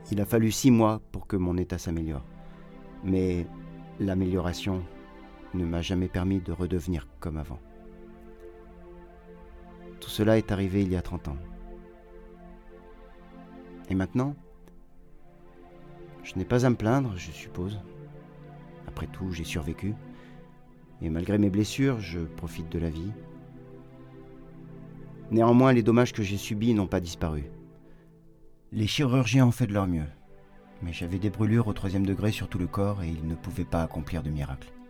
Il a fallu 6 mois pour que mon état s'améliore. Mais l'amélioration ne m'a jamais permis de redevenir comme avant. Tout cela est arrivé il y a 30 ans. Et maintenant, je n'ai pas à me plaindre, je suppose. Après tout, j'ai survécu. Et malgré mes blessures, je profite de la vie. Néanmoins, les dommages que j'ai subis n'ont pas disparu. Les chirurgiens ont fait de leur mieux. Mais j'avais des brûlures au 3e degré sur tout le corps et ils ne pouvaient pas accomplir de miracle.